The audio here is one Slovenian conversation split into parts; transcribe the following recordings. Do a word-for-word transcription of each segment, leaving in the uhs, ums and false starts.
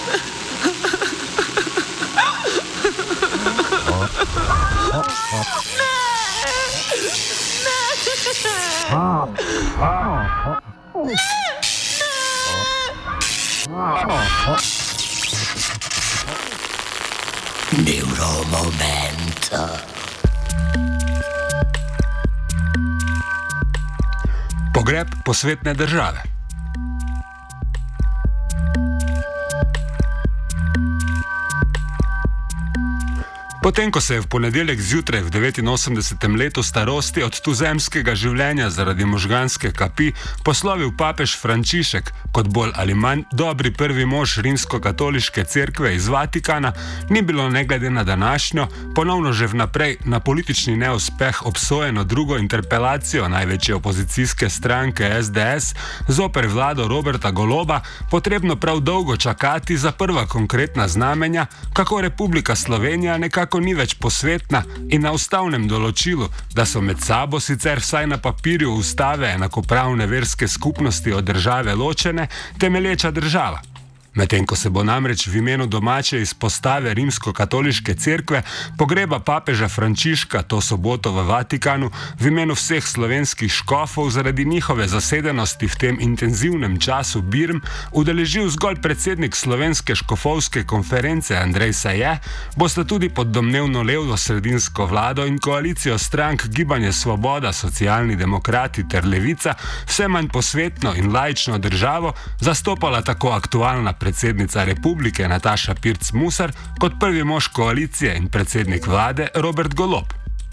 Neuromomento. Pogreb posvetne države. Potem, ko se je v ponedeljek zjutraj v devetinosemdesetem letu starosti od tuzemskega življenja zaradi možganske kapi poslovil papež Frančišek kot bolj ali manj dobri prvi mož rimsko-katoliške cerkve iz Vatikana, ni bilo ne glede na današnjo, ponovno že vnaprej na politični neuspeh obsojeno drugo interpelacijo največje opozicijske stranke es de es zoper vlado Roberta Goloba, potrebno prav dolgo čakati za prva konkretna znamenja, kako Republika Slovenija nekako ni več posvetna in na ustavnem določilu, da so med sabo sicer vsaj na papirju ustave enakopravne verske skupnosti od države ločene, temelječa država. Medtem ko se bo namreč v imenu domače izpostave rimsko-katoliške cerkve pogreba papeža Frančiška to soboto v Vatikanu v imenu vseh slovenskih škofov zaradi njihove zasedenosti v tem intenzivnem času birm udeležil zgolj predsednik Slovenske škofovske konference Andrej Saje, bosta tudi pod domnevno levo-sredinsko vlado in koalicijo strank Gibanje Svoboda, Socialni demokrati ter Levica vse manj posvetno in laično državo zastopala tako aktualna predsednica republike Nataša Pirc Musar kot prvi mož koalicije in predsednik vlade Robert Golob.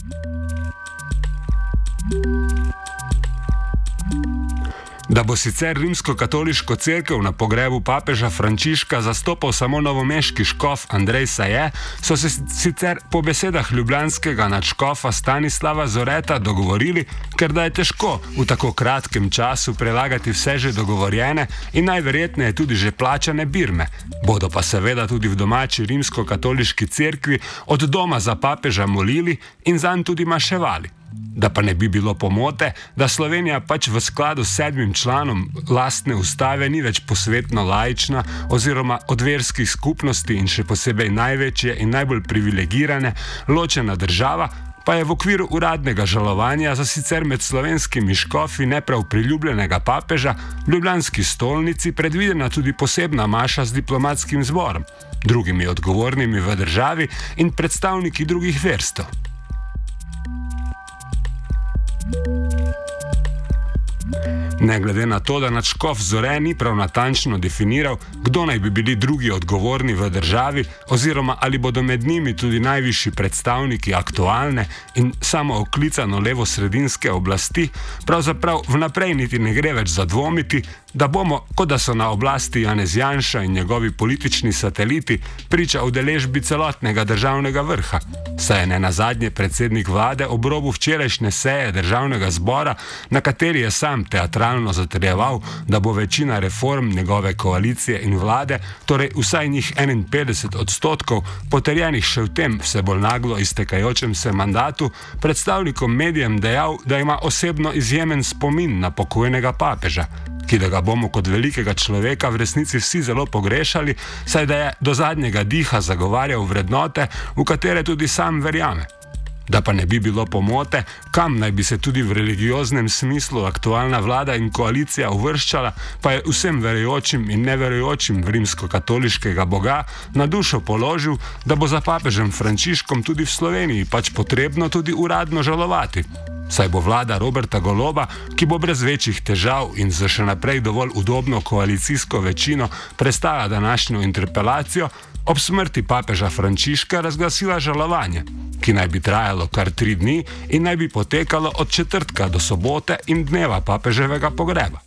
Da bo sicer rimsko-katoliško cerkev na pogrebu papeža Frančiška zastopal samo novomeški škof Andrej Saje, so se sicer po besedah ljubljanskega nadškofa Stanislava Zoreta dogovorili, ker da je težko v tako kratkem času prelagati vse že dogovorjene in najverjetneje tudi že plačane birme. Bodo pa seveda tudi v domači rimsko-katoliški cerkvi od doma za papeža molili in zanj tudi maševali. Da pa ne bi bilo pomote, da Slovenija pač v skladu s sedmim članom lastne ustave ni več posvetno laična oziroma od verskih skupnosti in še posebej največje in najbolj privilegirane ločena država, pa je v okviru uradnega žalovanja za sicer med slovenskimi škofi neprav priljubljenega papeža v ljubljanski stolnici predvidena tudi posebna maša z diplomatskim zborom, drugimi odgovornimi v državi in predstavniki drugih verstev. Ne glede na to, da nadškof Zore ni prav natančno definiral, kdo naj bi bili drugi odgovorni v državi oziroma ali bodo med njimi tudi najvišji predstavniki aktualne in samooklicano levo-sredinske oblasti, pravzaprav vnaprej niti ne gre več zadvomiti, da bomo, kot da so na oblasti Janez Janša in njegovi politični sateliti, priča udeležbi celotnega državnega vrha. Saj je ne nazadnje predsednik vlade ob robu včerajšnje seje državnega zbora, na kateri je sam teatralno zatrjeval, da bo večina reform njegove koalicije in vlade, torej vsaj njih enainpetdeset odstotkov, potrjenih še v tem vse bolj naglo iztekajočem se mandatu, predstavnikom medijem dejal, da ima osebno izjemen spomin na pokojnega papeža, ki da ga bomo kot velikega človeka v resnici vsi zelo pogrešali, saj da je do zadnjega diha zagovarjal vrednote, v katere tudi sam verjame. Da pa ne bi bilo pomote, kam naj bi se tudi v religioznem smislu aktualna vlada in koalicija uvrščala, pa je vsem verujočim in neverujočim v rimsko-katoliškega boga na dušo položil, da bo za papežem Frančiškom tudi v Sloveniji pač potrebno tudi uradno žalovati. Saj bo vlada Roberta Goloba, ki bo brez večjih težav in za še naprej dovolj udobno koalicijsko večino prestala današnjo interpelacijo, ob smrti papeža Frančiška razglasila žalovanje, ki naj bi trajalo kar tri dni in naj bi potekalo od četrtka do sobote in dneva papeževega pogreba.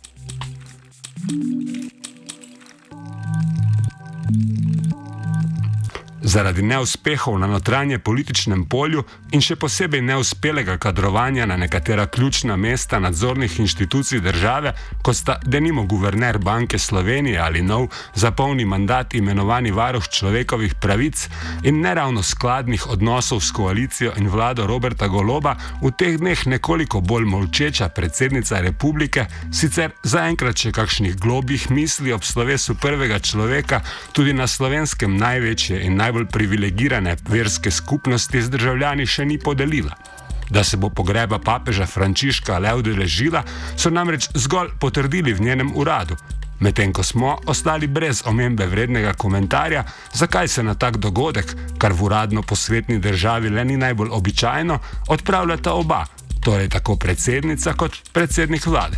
Zaradi neuspehov na notranje političnem polju in še posebej neuspelega kadrovanja na nekatera ključna mesta nadzornih inštitucij države, kot sta denimo guverner Banke Slovenije ali nov za polni mandat imenovani varuh človekovih pravic in neravno skladnih odnosov s koalicijo in vlado Roberta Goloba, v teh dneh nekoliko bolj molčeča predsednica republike, sicer zaenkrat še kakšnih globjih misli ob slovesu prvega človeka tudi na Slovenskem največje in najbolj najbolj privilegirane verske skupnosti z državljani še ni podelila. Da se bo pogreba papeža Frančiška le udeležila, so namreč zgolj potrdili v njenem uradu. Medtem ko smo ostali brez omembe vrednega komentarja, zakaj se na tak dogodek, kar v uradno posvetni državi le ni najbolj običajno, odpravljata oba, torej tako predsednica kot predsednik vlade.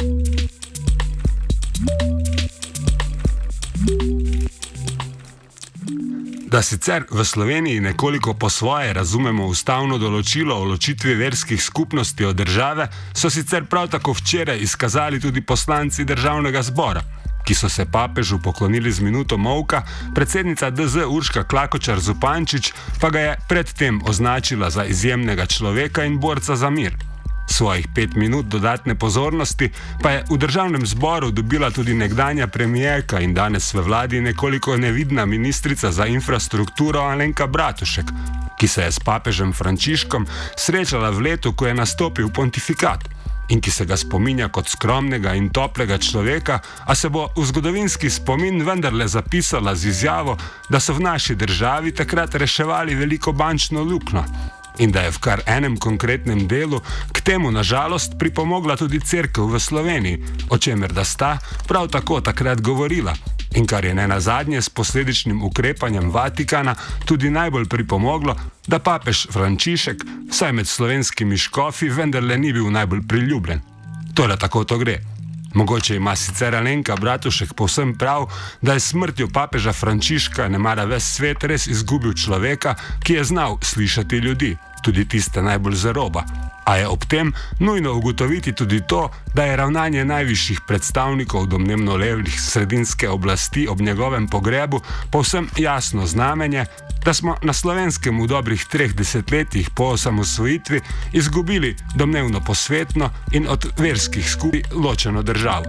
Da sicer v Sloveniji nekoliko po svoje razumemo ustavno določilo o ločitvi verskih skupnosti od države, so sicer prav tako včeraj izkazali tudi poslanci državnega zbora, ki so se papežu poklonili z minuto molka, predsednica D Z Urška Klakočar Zupančič pa ga je predtem označila za izjemnega človeka in borca za mir. Svojih pet minut dodatne pozornosti pa je v državnem zboru dobila tudi nekdanja premijerka in danes v vladi nekoliko nevidna ministrica za infrastrukturo Alenka Bratušek, ki se je s papežem Frančiškom srečala v letu, ko je nastopil pontifikat in ki se ga spominja kot skromnega in toplega človeka, a se bo v zgodovinski spomin vendarle zapisala z izjavo, da so v naši državi takrat reševali veliko bančno luknjo. In da je v kar enem konkretnem delu k temu nažalost pripomogla tudi cerkev v Sloveniji, o čemer da sta prav tako takrat govorila in kar je nenazadnje s posledičnim ukrepanjem Vatikana tudi najbolj pripomoglo, da papež Frančišek, vsaj med slovenskimi škofi, vendarle ni bil najbolj priljubljen. Torej tako to gre. Mogoče ima sicer Alenka Bratušek povsem prav, da je smrtjo papeža Frančiška nemara ves svet res izgubil človeka, ki je znal slišati ljudi, tudi tiste najbolj zaroba. A je ob tem nujno ugotoviti tudi to, da je ravnanje najvišjih predstavnikov domnevno levih sredinske oblasti ob njegovem pogrebu povsem jasno znamenje, da smo na Slovenskem v dobrih treh desetletjih po osamosvojitvi izgubili domnevno posvetno in od verskih skupin ločeno državo.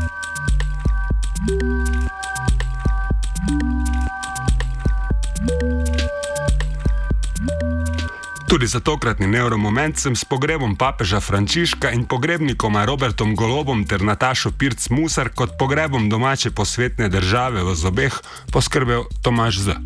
Tudi za tokratni Neuromoment sem s pogrebom papeža Frančiška in pogrebnikoma Robertom Golobom ter Natašo Pirc Musar kot pogrebom domače posvetne države v zobeh poskrbel Tomaž Z.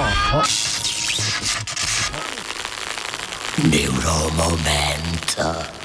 Neuromoment.